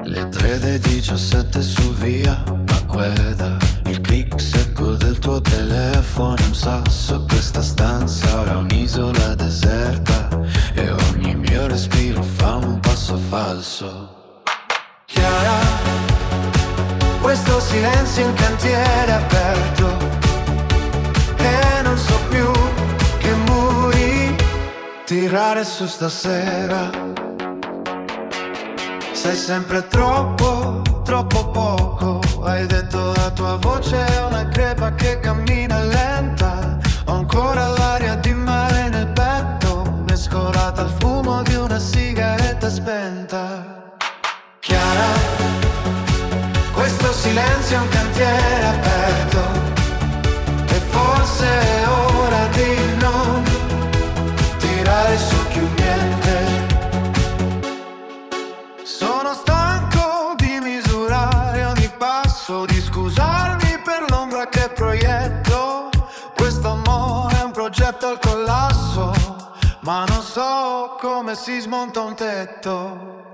Le 3:17 su via Maqueda, il click secco del tuo telefono è un sasso. Questa stanza ora è un'isola deserta e ogni mio respiro fa un passo falso. Chiara, questo silenzio in cantiere aperto, e non so più che muri tirare su stasera. Sei sempre troppo, troppo poco. Hai detto la tua voce è una crepa che cammina lenta. Ho ancora l'aria di mare nel petto, mescolata al fumo di una sigaretta spenta. Chiara, questo silenzio è un cantiere aperto, e forse è ora di non tirare su più niente. Sono stanco di misurare ogni passo, di scusarmi per l'ombra che proietto. Questo amore è un progetto al collasso, ma non so come si smonta un tetto.